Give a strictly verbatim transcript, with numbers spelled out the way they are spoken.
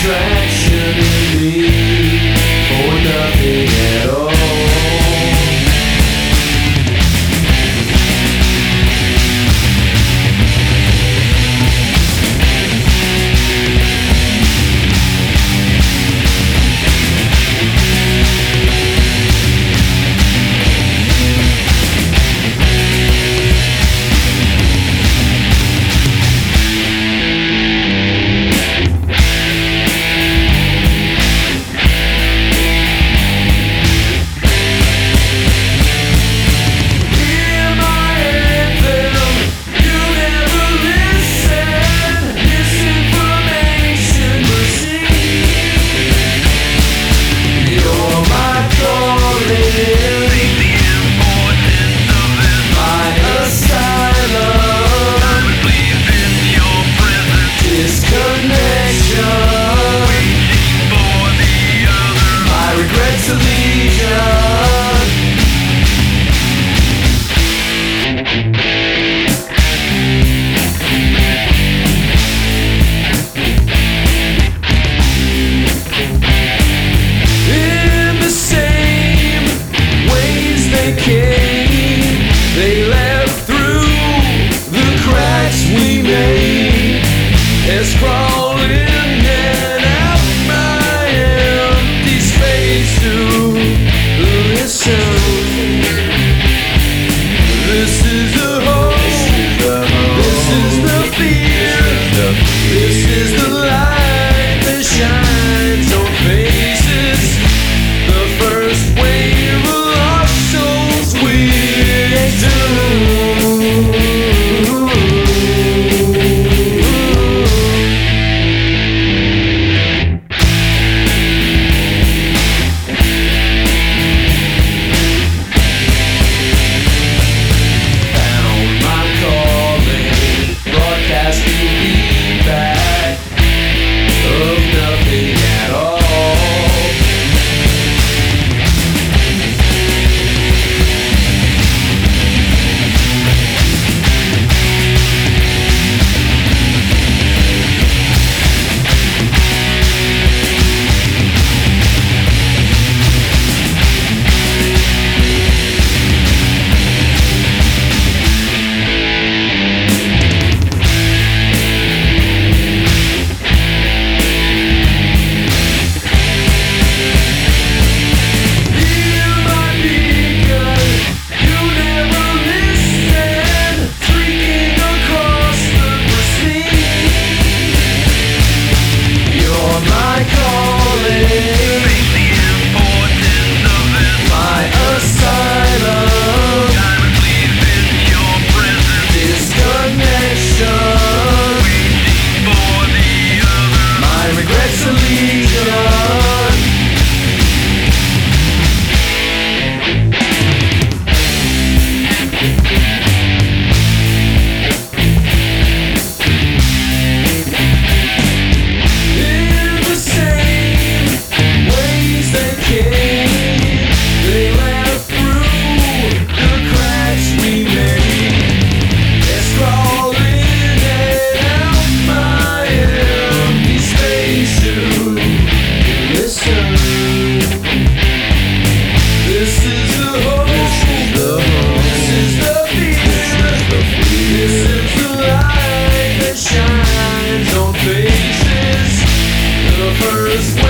attraction in me for nothing at all. They left through the cracks we made. It's crawling in out my empty space to listen. This is the hope, this is the fear, this is the light that shines on faces. The first wave of lost souls we do. Found my calling, broadcasting feedback of nothing at all. Shines on faces, the first